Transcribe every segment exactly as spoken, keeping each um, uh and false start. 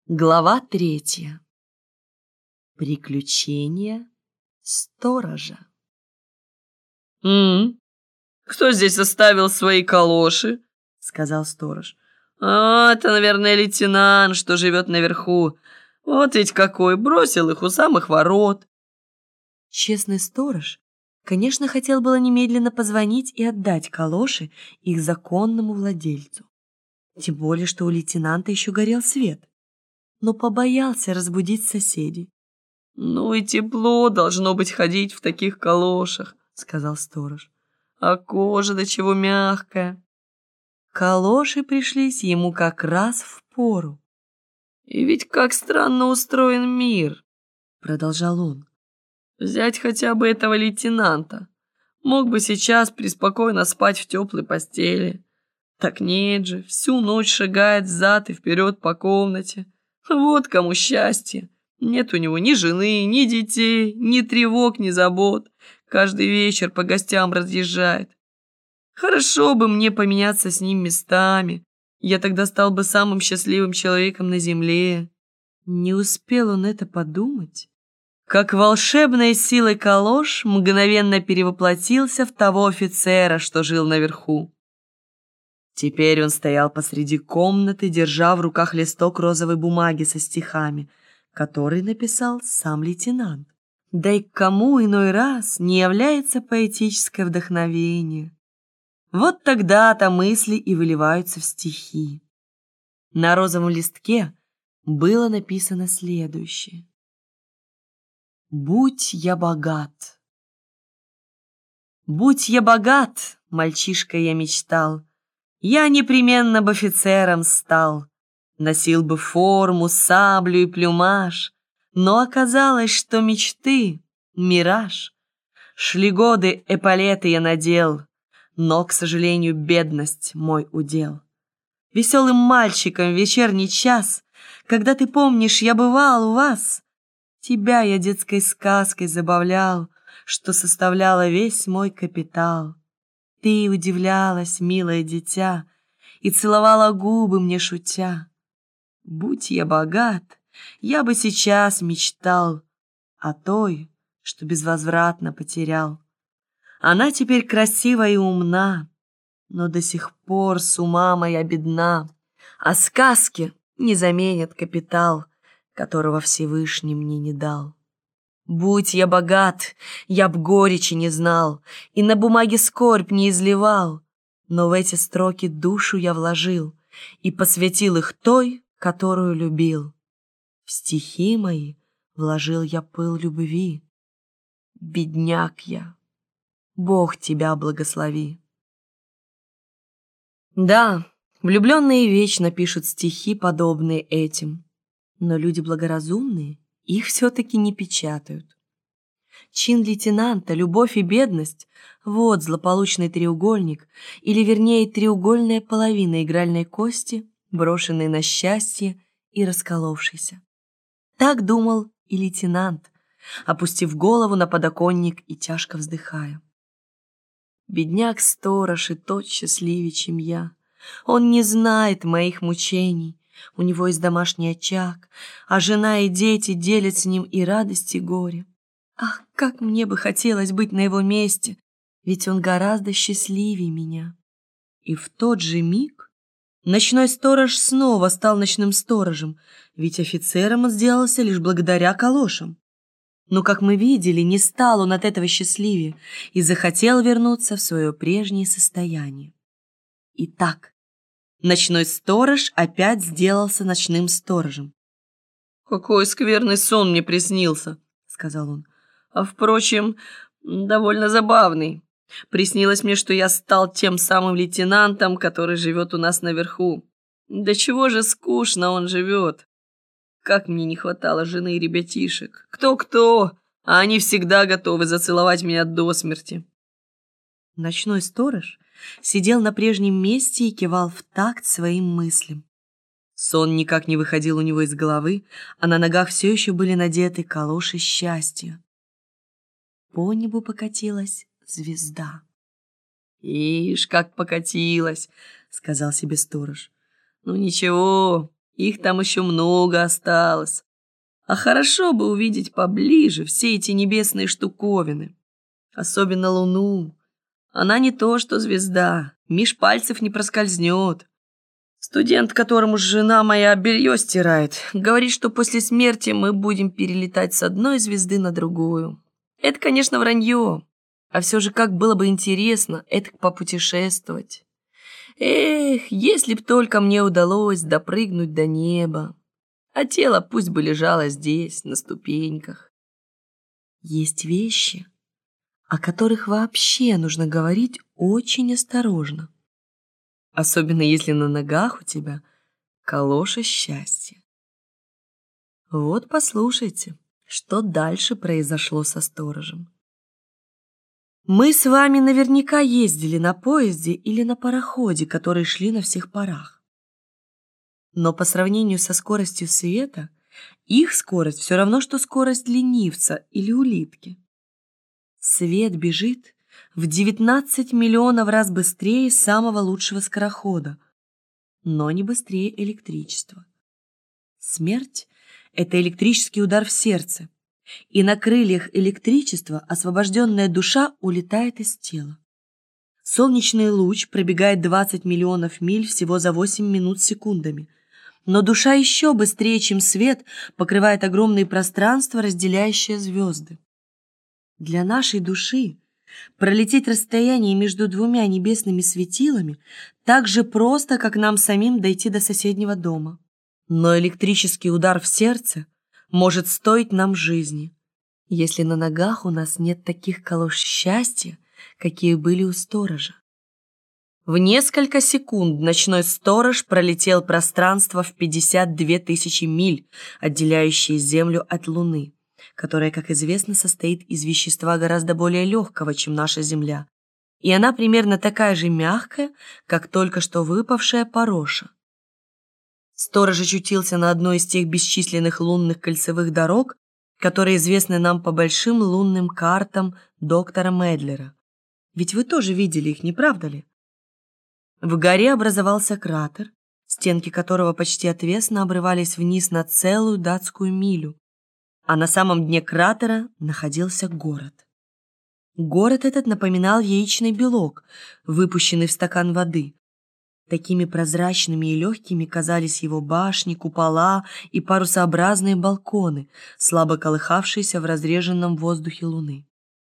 Глава третья. Приключения сторожа. «М-м, кто здесь оставил свои калоши?» — сказал сторож. «А, это, наверное, лейтенант, что живет наверху. Вот ведь какой, бросил их у самых ворот». Честный сторож, конечно, хотел было немедленно позвонить и отдать калоши их законному владельцу. Тем более, что у лейтенанта еще горел свет. Но побоялся разбудить соседей. «Ну и тепло должно быть ходить в таких калошах», — сказал сторож. «А кожа до чего мягкая». Калоши пришлись ему как раз в пору. «И ведь как странно устроен мир», — продолжал он. «Взять хотя бы этого лейтенанта. Мог бы сейчас преспокойно спать в теплой постели. Так нет же, всю ночь шагает взад и вперед по комнате. Вот кому счастье. Нет у него ни жены, ни детей, ни тревог, ни забот. Каждый вечер по гостям разъезжает. Хорошо бы мне поменяться с ним местами. Я тогда стал бы самым счастливым человеком на земле». Не успел он это подумать, как волшебной силой калош мгновенно перевоплотился в того офицера, что жил наверху. Теперь он стоял посреди комнаты, держа в руках листок розовой бумаги со стихами, который написал сам лейтенант. Да и к кому иной раз не является поэтическое вдохновение? Вот тогда-то мысли и выливаются в стихи. На розовом листке было написано следующее. «Будь я богат». Будь я богат, мальчишкой я мечтал, я непременно бы офицером стал, носил бы форму, саблю и плюмаж, но оказалось, что мечты — мираж. Шли годы, эполеты я надел, но, к сожалению, бедность мой удел. Веселым мальчиком в вечерний час, когда ты помнишь, я бывал у вас, тебя я детской сказкой забавлял, что составляла весь мой капитал. Ты удивлялась, милое дитя, и целовала губы мне шутя. Будь я богат, я бы сейчас мечтал о той, что безвозвратно потерял. Она теперь красива и умна, но до сих пор с ума моя бедна, а сказки не заменят капитал, которого Всевышний мне не дал. Будь я богат, я б горечи не знал и на бумаге скорбь не изливал, но в эти строки душу я вложил и посвятил их той, которую любил. В стихи мои вложил я пыл любви. Бедняк я, Бог тебя благослови. Да, влюбленные вечно пишут стихи, подобные этим, но люди благоразумные их все-таки не печатают. Чин лейтенанта, любовь и бедность — вот злополучный треугольник, или, вернее, треугольная половина игральной кости, брошенной на счастье и расколовшейся. Так думал и лейтенант, опустив голову на подоконник и тяжко вздыхая. Бедняк-сторож и тот счастливее, чем я. Он не знает моих мучений, у него есть домашний очаг, а жена и дети делят с ним и радость, и горе. Ах, как мне бы хотелось быть на его месте, ведь он гораздо счастливее меня. И в тот же миг ночной сторож снова стал ночным сторожем, ведь офицером он сделался лишь благодаря калошам. Но, как мы видели, не стал он от этого счастливее и захотел вернуться в свое прежнее состояние. Итак, ночной сторож опять сделался ночным сторожем. «Какой скверный сон мне приснился», — сказал он. «А, впрочем, довольно забавный. Приснилось мне, что я стал тем самым лейтенантом, который живет у нас наверху. Да чего же скучно он живет. Как мне не хватало жены и ребятишек. Кто-кто, а они всегда готовы зацеловать меня до смерти». Ночной сторож сидел на прежнем месте и кивал в такт своим мыслям. Сон никак не выходил у него из головы, а на ногах все еще были надеты калоши счастья. По небу покатилась звезда. «Ишь, как покатилась», — сказал себе сторож. «Ну ничего, Их там еще много осталось. А хорошо бы увидеть поближе все эти небесные штуковины. Особенно Луну. Она не то что звезда, меж пальцев не проскользнет. Студент, которому жена моя белье стирает, говорит, что после смерти мы будем перелетать с одной звезды на другую. Это, конечно, вранье. А все же как было бы интересно это попутешествовать. Эх, если б только мне удалось допрыгнуть до неба. А тело пусть бы лежало здесь, на ступеньках. Есть вещи, о которых вообще нужно говорить очень осторожно. Особенно если на ногах у тебя калоша счастья. Вот послушайте, что дальше произошло со сторожем. Мы с вами наверняка ездили на поезде или на пароходе, которые шли на всех парах. Но по сравнению со скоростью света, их скорость все равно, что скорость ленивца или улитки. Свет бежит в девятнадцать миллионов раз быстрее самого лучшего скорохода, но не быстрее электричества. Смерть — это электрический удар в сердце, и на крыльях электричества освобожденная душа улетает из тела. Солнечный луч пробегает двадцать миллионов миль всего за восемь минут секундами, но душа еще быстрее, чем свет, покрывает огромные пространства, разделяющие звезды. Для нашей души пролететь расстояние между двумя небесными светилами так же просто, как нам самим дойти до соседнего дома. Но электрический удар в сердце может стоить нам жизни, если на ногах у нас нет таких калош счастья, какие были у сторожа. В несколько секунд ночной сторож пролетел пространство в пятьдесят две тысячи миль, отделяющие Землю от Луны, которая, как известно, состоит из вещества гораздо более легкого, чем наша Земля, и она примерно такая же мягкая, как только что выпавшая пороша. Сторож очутился на одной из тех бесчисленных лунных кольцевых дорог, которые известны нам по большим лунным картам доктора Медлера. Ведь вы тоже видели их, не правда ли? В горе образовался кратер, стенки которого почти отвесно обрывались вниз на целую датскую милю, а на самом дне кратера находился город. Город этот напоминал яичный белок, выпущенный в стакан воды. Такими прозрачными и легкими казались его башни, купола и парусообразные балконы, слабо колыхавшиеся в разреженном воздухе луны.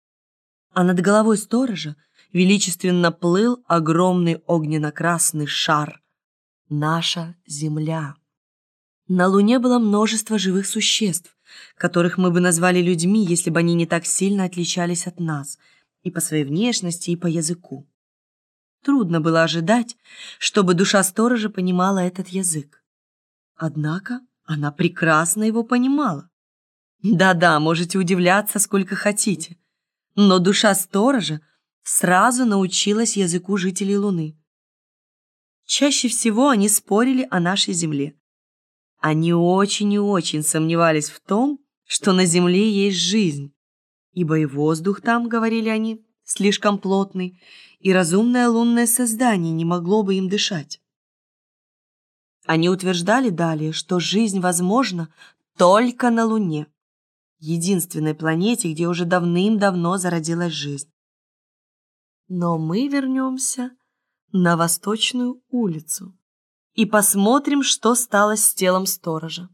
А над головой сторожа величественно плыл огромный огненно-красный шар — наша Земля. На Луне было множество живых существ, которых мы бы назвали людьми, если бы они не так сильно отличались от нас и по своей внешности, и по языку. Трудно было ожидать, чтобы душа сторожа понимала этот язык. Однако она прекрасно его понимала. Да-да, можете удивляться, сколько хотите, но душа сторожа сразу научилась языку жителей Луны. Чаще всего они спорили о нашей Земле. Они очень и очень сомневались в том, что на Земле есть жизнь, ибо и воздух там, говорили они, слишком плотный, и разумное лунное создание не могло бы им дышать. Они утверждали далее, что жизнь возможна только на Луне, единственной планете, где уже давным-давно зародилась жизнь. Но мы вернемся на Восточную улицу и посмотрим, что стало с телом сторожа.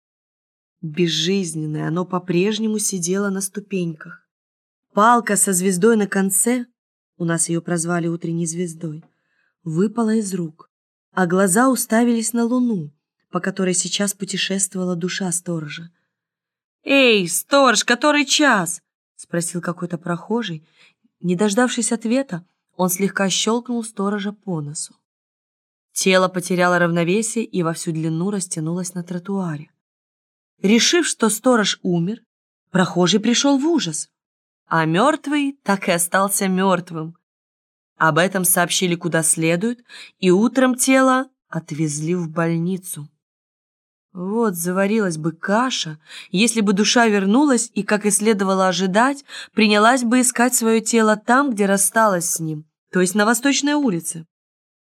Безжизненное оно по-прежнему сидело на ступеньках. Палка со звездой на конце, у нас ее прозвали утренней звездой, выпала из рук, а глаза уставились на Луну, по которой сейчас путешествовала душа сторожа. «Эй, сторож, который час?» — спросил какой-то прохожий. Не дождавшись ответа, он слегка щелкнул сторожа по носу. Тело потеряло равновесие и во всю длину растянулось на тротуаре. Решив, что сторож умер, прохожий пришел в ужас, а мертвый так и остался мертвым. Об этом сообщили куда следует, и утром тело отвезли в больницу. Вот заварилась бы каша, если бы душа вернулась и, как и следовало ожидать, принялась бы искать свое тело там, где рассталась с ним, то есть на Восточной улице.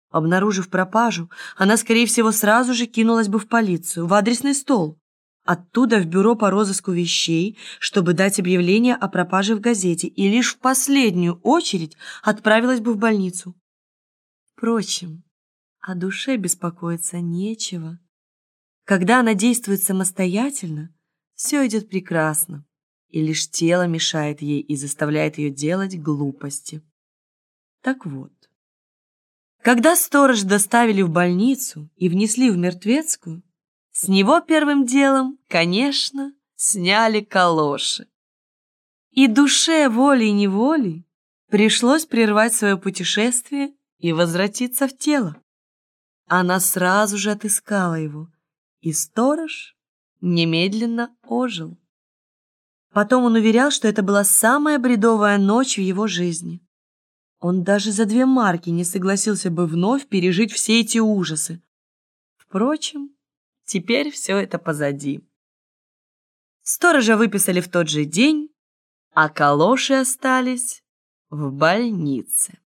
Обнаружив пропажу, она, скорее всего, сразу же кинулась бы в полицию, в адресный стол. Оттуда в бюро по розыску вещей, чтобы дать объявление о пропаже в газете, и лишь в последнюю очередь отправилась бы в больницу. Впрочем, о душе беспокоиться нечего. Когда она действует самостоятельно, все идет прекрасно, и лишь тело мешает ей и заставляет ее делать глупости. Так вот, когда сторож доставили в больницу и внесли в мертвецкую, с него первым делом, конечно, сняли калоши. И душе волей-неволей пришлось прервать свое путешествие и возвратиться в тело. Она сразу же отыскала его, и сторож немедленно ожил. Потом он уверял, что это была самая бредовая ночь в его жизни. Он даже за две марки не согласился бы вновь пережить все эти ужасы. Впрочем, теперь все это позади. Сторожа выписали в тот же день, а калоши остались в больнице.